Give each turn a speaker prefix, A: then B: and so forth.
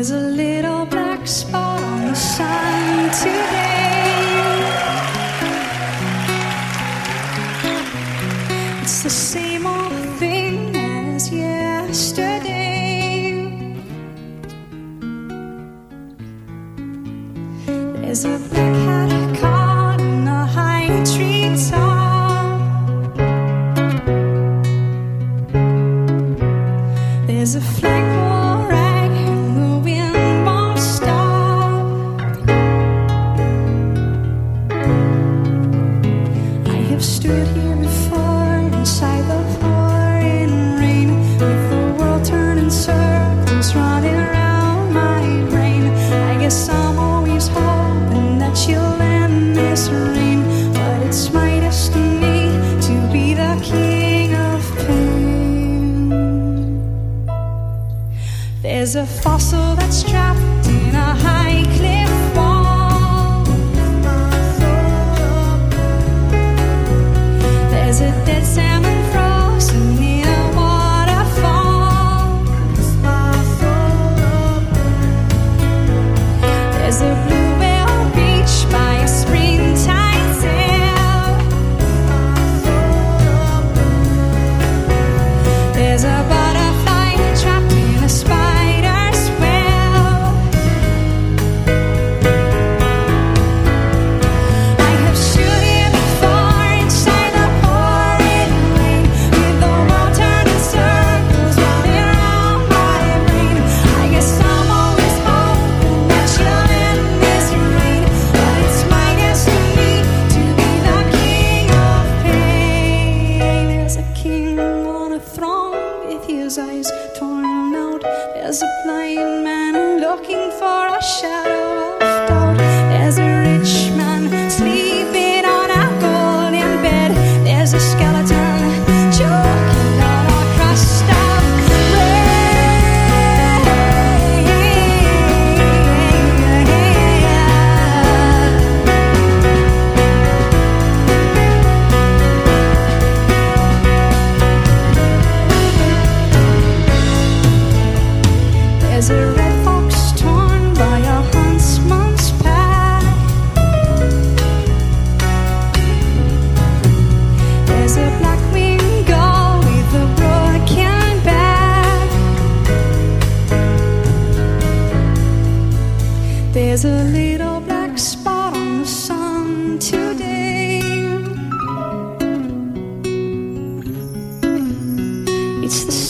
A: There's a little black spot on the sun today. It's the same old thing as yesterday. There's a black hat caught in a high tree top. There's a flagpole rag and the wind won't stop. I have stood here before inside the pouring rain, with the world turning circles running around my brain. I guess I'm always hoping that you'll end this rain, but it's my destiny to be the king of pain. There's a fossil that's trapped in a high cliff wall. There's a dead salmon frozen in a waterfall. There's a blue whale beach by a springtime sail. There's a butterfly trapped in a spider's web. I have stood here before inside the pouring rain, with the world turning circles running around my brain. I guess I'm always hoping that you'll end this rain, but it's my destiny to be the king of pain. There's a king on a throne with his eyes torn out. There's a blind man looking for a shadow of doubt. There's a rich man sleeping on a golden bed. There's a skeleton choking on a crust of bread. There's a red fox torn by a huntsman's pack. There's a black-winged gull with a broken back. There's a little black spot on the sun today. It's the